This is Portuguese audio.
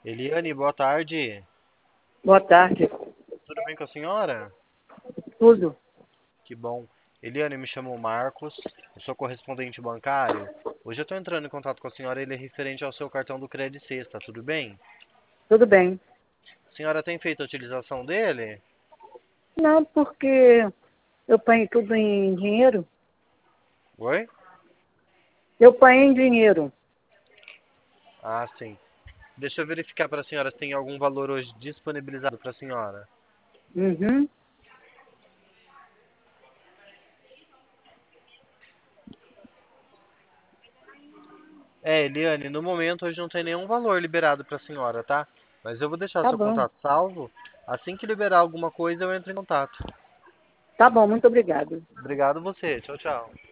Eliane, boa tarde. Boa tarde. Tudo bem com a senhora? Tudo. Que bom. Eliane, me chamo Marcos, eu sou correspondente bancário. Hoje eu estou entrando em contato com a senhora, ele é referente ao seu cartão do Credit Sexta, tudo bem? Tudo bem. A senhora tem feito a utilização dele? Não, porque eu ponho tudo em dinheiro. Oi? Eu ponho em dinheiro. Ah, sim. Deixa eu verificar para a senhora se tem algum valor hoje disponibilizado para a senhora. Uhum. Eliane, no momento hoje não tem nenhum valor liberado para a senhora, tá? Mas eu vou deixar Tá seu bom. contato salvo. Assim que liberar alguma coisa, eu entro em contato. Tá bom, muito obrigado. Obrigado você. Tchau, tchau.